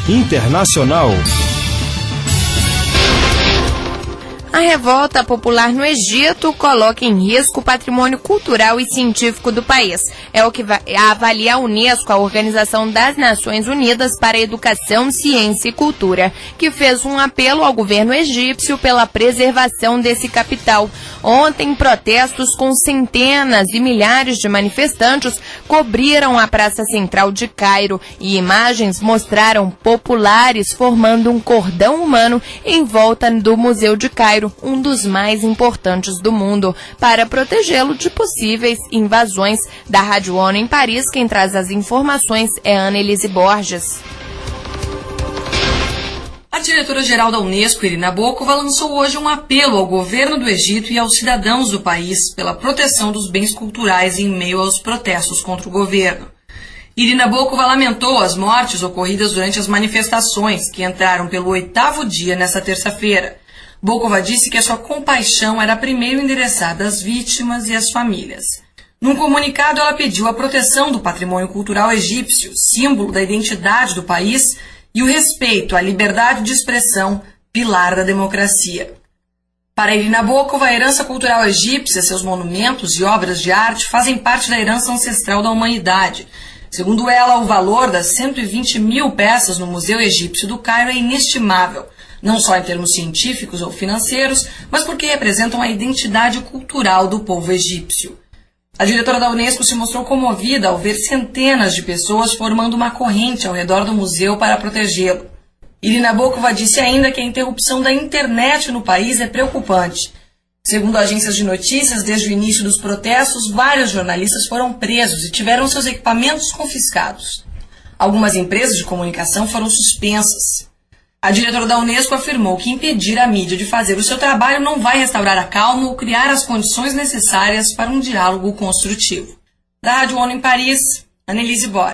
Internacional. A revolta popular no Egito coloca em risco o patrimônio cultural e científico do país. É o que avalia a Unesco, a Organização das Nações Unidas para a Educação, Ciência e Cultura, que fez um apelo ao governo egípcio pela preservação desse capital. Ontem, protestos com centenas e milhares de manifestantes cobriram a praça central de Cairo e imagens mostraram populares formando um cordão humano em volta do Museu de Cairo, um dos mais importantes do mundo, para protegê-lo de possíveis invasões. Da Rádio ONU em Paris, quem traz as informações é Annelise Borges. A diretora-geral da Unesco, Irina Bokova, lançou hoje um apelo ao governo do Egito e aos cidadãos do país pela proteção dos bens culturais em meio aos protestos contra o governo. Irina Bokova lamentou as mortes ocorridas durante as manifestações, que entraram pelo 8º dia nesta terça-feira. Bokova disse que a sua compaixão era primeiro endereçada às vítimas e às famílias. Num comunicado, ela pediu a proteção do patrimônio cultural egípcio, símbolo da identidade do país, e o respeito à liberdade de expressão, pilar da democracia. Para Irina Bokova, a herança cultural egípcia, seus monumentos e obras de arte fazem parte da herança ancestral da humanidade. Segundo ela, o valor das 120 mil peças no Museu Egípcio do Cairo é inestimável, não só em termos científicos ou financeiros, mas porque representam a identidade cultural do povo egípcio. A diretora da Unesco se mostrou comovida ao ver centenas de pessoas formando uma corrente ao redor do museu para protegê-lo. Irina Bokova disse ainda que a interrupção da internet no país é preocupante. Segundo agências de notícias, desde o início dos protestos, vários jornalistas foram presos e tiveram seus equipamentos confiscados. Algumas empresas de comunicação foram suspensas. A diretora da Unesco afirmou que impedir a mídia de fazer o seu trabalho não vai restaurar a calma ou criar as condições necessárias para um diálogo construtivo. Da Rádio ONU em Paris, Annelise Borges.